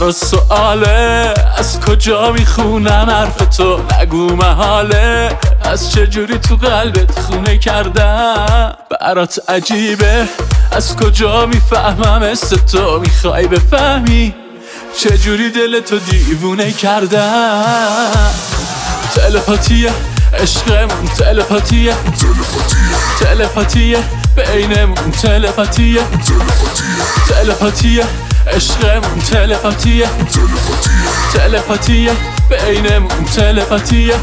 برا سؤاله از کجا میخونم حرف تو، نگو محاله از چجوری تو قلبت خونه کردم. برات عجیبه از کجا میفهمم است تو، میخوای بفهمی چجوری دل تو دیوونه کردم. تلپاتیه عشقمون، تلپاتیه تلپاتیه بینمون، تلپاتیه تلپاتیه عشقمون، تلپاتیه تلپاتیه بینمون، تلپاتیه.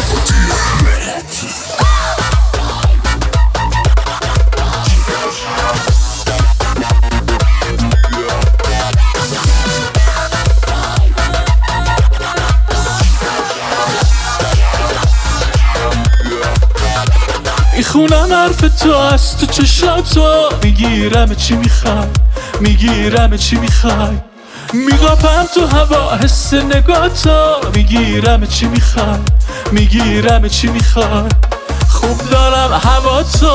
میخونم حرف تو از تو چشاتو، میگیرم چی میخوای، میگیرم چی میخوای، میقاپم تو هوا حس نگاتو، میگیرم چی میخوای، میگیرم چی میخوای، خوب دارم هوا تو.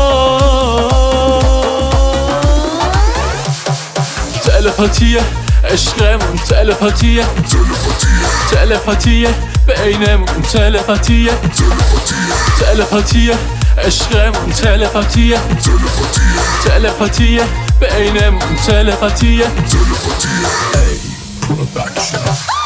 تلپاتیه عشقمون، تلپاتیه تلپاتیه بینمون، تلپاتیه تلپاتیه عشقمون، تلپاتیه تلپاتیه بینمون، تلپاتیه. Production.